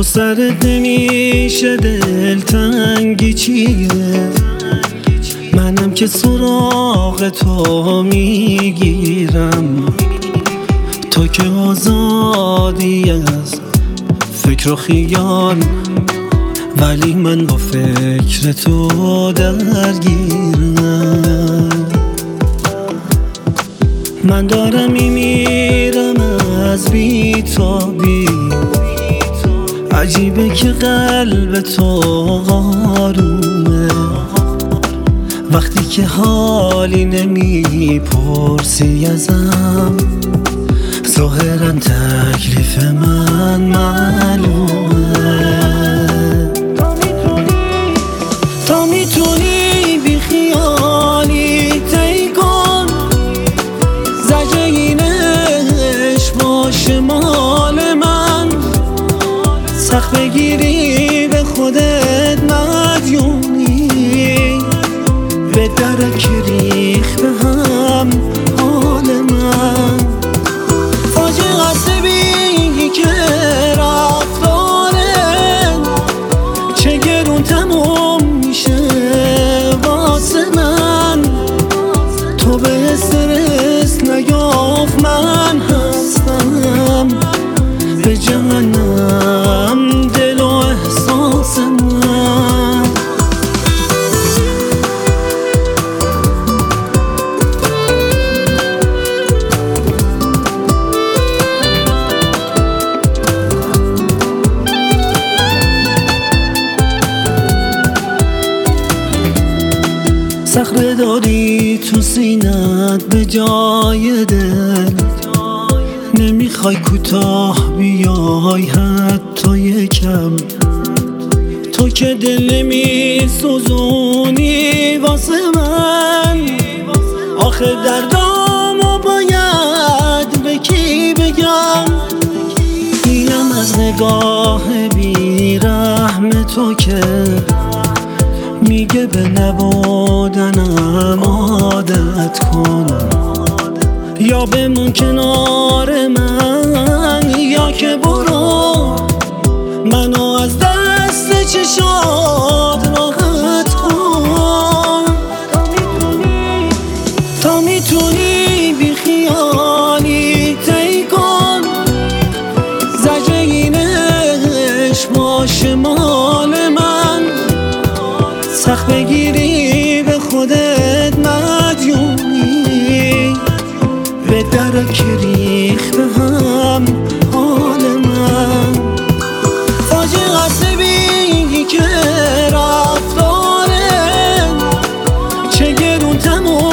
تو سرت نمیشه دلتنگی چیه؟ منم که سراغ تو میگیرم، تو که آزادی از فکر و خیال، ولی من با فکر تو درگیرم. من دارم میمیرم از بی‌تابی، عجیبه که قلب تو آرومه، وقتی که حالی نمیپرسی ازم، ظاهرا تکلیف من معلومه. تا میتونی بی خیالی طی کن، زجر این عشق باشه مال من، سخت بگیری به خودت مدیونی، به درک ریخ به هم حال من. فاجعه است بی که رفتاره چه گرون تموم میشه واسه من، تو به استرس نیافت من هستم به جهنم دل و احساس من. صخره داری تو سینت به جای دل، نمیخوای کوتاه بیای حتی یکم، تو که دل نمیسوزونی واسه من. آخه دردامو باید به کی بگم؟ اینم از نگاه بیرحم تو که میگه به نبودنم عادت کن، یا بمون کنار من یا که برو منو از دست چشات راحت کن. تا میتونی بی خیالی طی کن، زجر این عشق باشه مال من، سخت بگیری به خودت مدیونی، به درک ریخ به هم حال من. فاجعه است بی که رفتاره چه گرون تموم